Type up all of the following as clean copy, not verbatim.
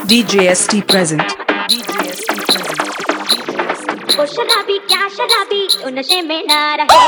DJST present. वो शराबी क्या शराबी वो नशे में ना रहे।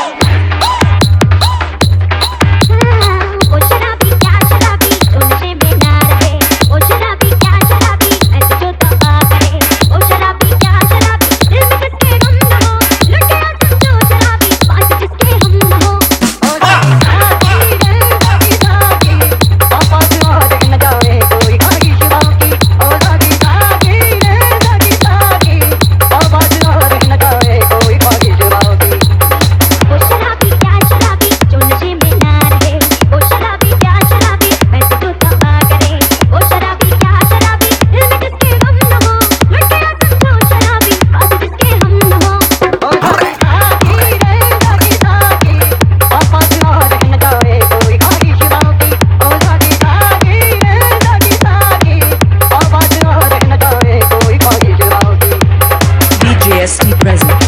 वो शराबी क्या शराबी वो नशे में ना रहे। वो शराबी क्या शराबी ऐसे जो दवा करे। वो शराबी क्या शराबी दिल में जिसके गम न हो। लुटिया समझो शराबी पास जिसके हम न हो। ओ साकी रे साकी साकी पापा क्यों देख न जाए कोई खाई शिवाकी। ओ साकी साकी रे साकी साकी पापा क्यों देख न जाए कोई खाई शिवाकी। वो शराबी क्या शराबी जो नशे में ना रहे। वो शराबी क्या शराबी ऐसे जो दवा करे। वो शराबी क्या शराबी दिल में जिसके गम न हो। लुटिया समझो शराबी पास जिसके हम न हो। ओ साकी रे साकी साकी पापा क्यों देख न जाए कोई खाई शिवाकी। ओ साकी साकी रे साकी साकी पापा क्यों देख न जाए कोई खाई शिवाकी। DJST present.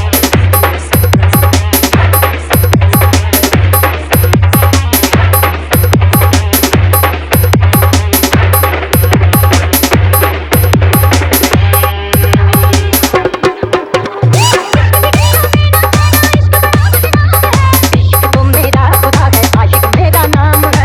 इश्क तो मेरा खुदा है आशिक मेरा नाम है।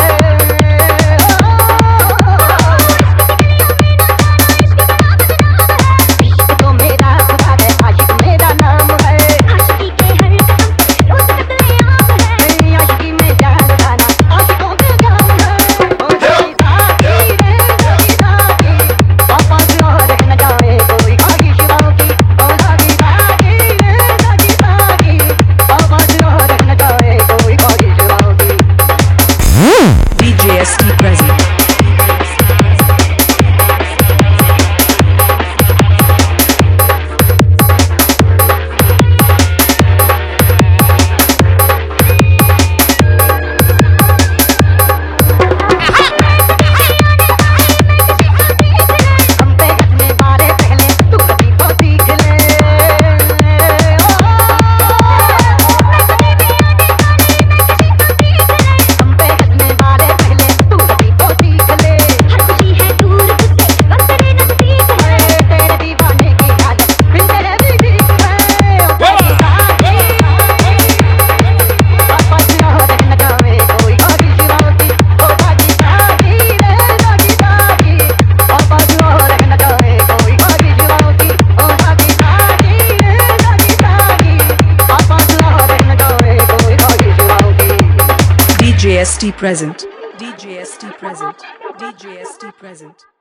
इश्क तो मेरा खुदा है आशिक मेरा नाम है। आशिकी के हर कदम पे रोज कत्लेआम है। मेरी आशिकी में जान लगाना आशिकों का काम है। ओ साकी साकी रे साकी साकी पापा क्यों देख न जाए कोई खाई शिवाकी। ओ साकी साकी रे साकी साकी पापा क्यों देख न जाए कोई खाई शिवाकी। DJST present. हम पे हंसने वाले पहले तू कभी तो सीख ले। हम पे हंसने वाले पहले तू कभी तो सीख ले। हर खुशी है दूर तुझसे बस तेरे नजदीक है। तेरे दीवाने की आदत फिर तेरे भी ठीक है। ओ साकी साकी पापा क्यों देख न जाए कोई खाई शिवाकी। ओ साकी साकी रे साकी साकी पापा क्यों देख न जाए कोई खाई शिवाकी। ओ साकी साकी रे साकी साकी पापा क्यों देख न जाए कोई खाई शिवाकी। DJST present. DJST present. DJST present.